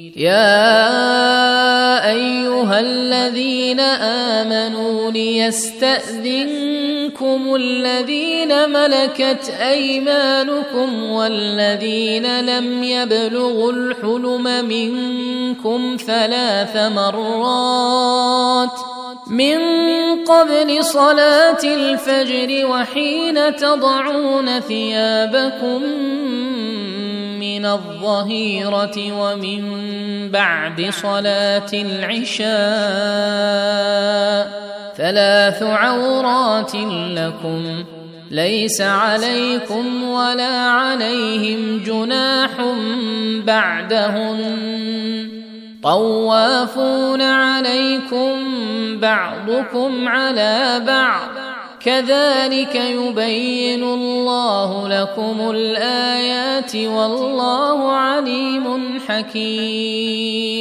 يا أيها الذين آمنوا ليستأذنكم الذين ملكت أيمانكم والذين لم يبلغوا الحلم منكم 3 مرات من قبل صلاة الفجر وحين تضعون ثيابكم من الظهيرة ومن بعد صلاة العشاء 3 عورات لكم ليس عليكم ولا عليهم جناح بعدهن طوافون عليكم بعضكم على بعض كذلك يبين الله لكم الآيات والله عليم حكيم.